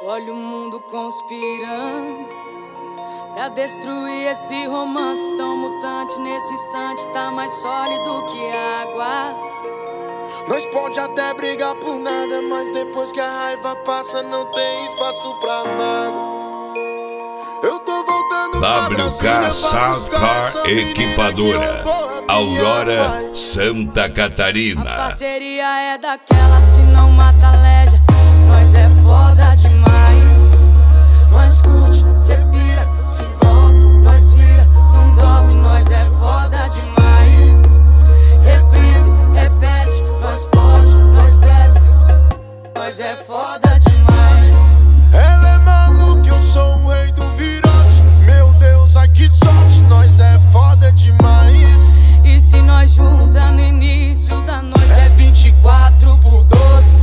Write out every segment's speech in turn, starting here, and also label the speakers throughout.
Speaker 1: Olha o mundo conspirando pra destruir esse romance tão mutante. Nesse instante tá mais sólido que água.
Speaker 2: Nós pode até brigar por nada, mas depois que a raiva passa não tem espaço pra nada. Eu tô voltando
Speaker 3: WK Soundcar Equipadora, Aurora, Santa Catarina.
Speaker 1: A parceria é daquela, se não mata leja. Nós é foda demais. Nós curte, cê pira, se envolve, nós vira, não dorme, nós é foda demais. Reprise, repete, nós pode, nós bebe, nós é foda demais.
Speaker 2: Ela é maluca, eu sou o rei do virote. Meu Deus, ai que sorte, nós é foda demais.
Speaker 1: E se nós junta no início da noite é 24 por 12.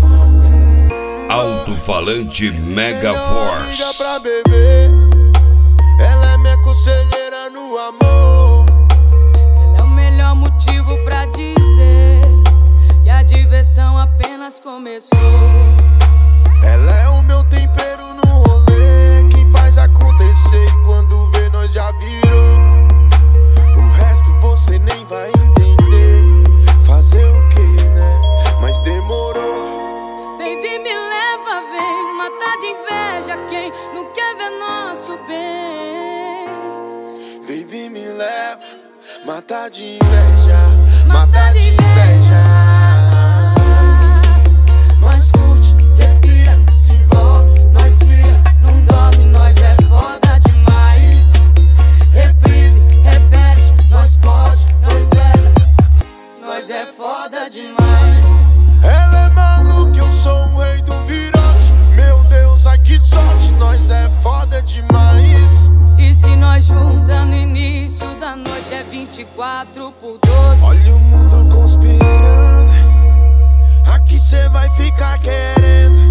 Speaker 3: Alto-falante Mega Force.
Speaker 2: Amiga pra beber, ela é minha conselheira no amor.
Speaker 1: Ela é o melhor motivo pra dizer que a diversão apenas começou.
Speaker 2: Ela é o meu tempero no rolê, quem faz acontecer e quando vê nós já virou. O resto você nem vai entender, fazer o que, né? Mas demorou.
Speaker 1: Baby, me leva, vem matar de inveja quem não quer ver nosso bem.
Speaker 2: Baby, me leva, matar de inveja, matar de inveja.
Speaker 1: Nós curte, cê pira, se envolve, nós vira, não dorme, nós é foda demais. Reprise, repete, nós pode, nós bebe, nós é foda demais.
Speaker 2: Ela é maluca, eu sou o rei do virote. Meu Deus, ai que sorte, nós é foda demais.
Speaker 1: E se nós junta no início da noite é 24 por 12.
Speaker 2: Olha o mundo conspirando, aqui cê vai ficar querendo.